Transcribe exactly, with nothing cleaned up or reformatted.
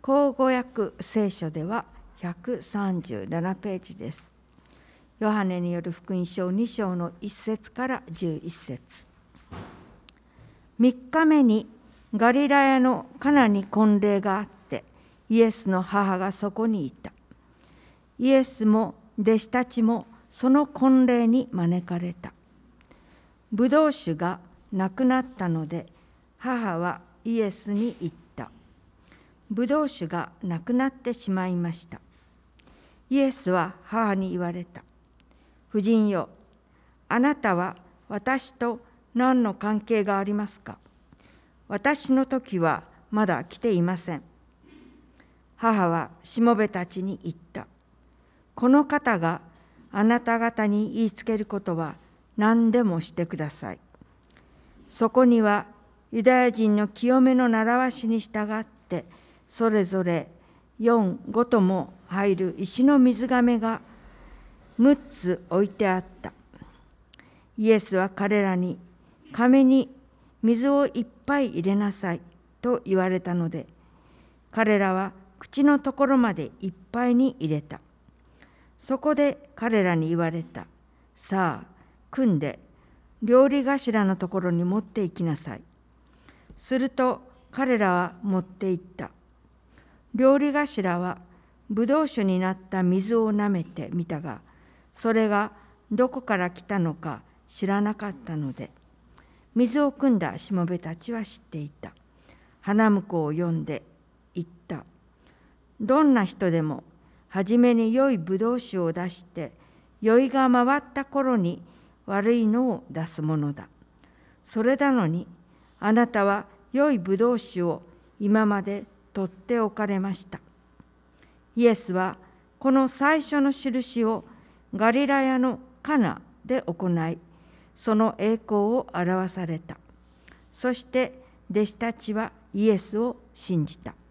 口語訳聖書ではひゃくさんじゅうななページです。ヨハネによる福音書に章のいっ節からじゅういっ節。みっかめにガリラヤのカナに婚礼があって、イエスの母がそこにいた。イエスも弟子たちもその婚礼に招かれた。ブドウ酒がなくなったので、母はイエスに言った。ブドウ酒がなくなってしまいました。イエスは母に言われた。夫人よ、あなたは私と何の関係がありますか。私の時はまだ来ていません。母はしもべたちに言った。この方があなた方に言いつけることは何でもしてください。そこにはユダヤ人の清めの習わしに従ってそれぞれ四ごとも入る石の水甕がむっつ置いてあった。イエスは彼らに甕に水をいっぱい入れなさいと言われたので、彼らは口のところまでいっぱいに入れた。そこで彼らに言われた。さあ、汲んで料理頭のところに持って行きなさい。すると彼らは持って行った。料理頭はぶどう酒になった水をなめてみたが、それがどこから来たのか知らなかったので、水を汲んだしもべたちは知っていた。花婿を呼んで言った。どんな人でもはじめに良いぶどう酒を出して、酔いが回った頃に悪いのを出すものだ。それなのにあなたは良いぶどう酒を今まで取っておかれました。イエスはこの最初の印をガリラヤのカナで行い、その栄光を表された。そして弟子たちはイエスを信じた。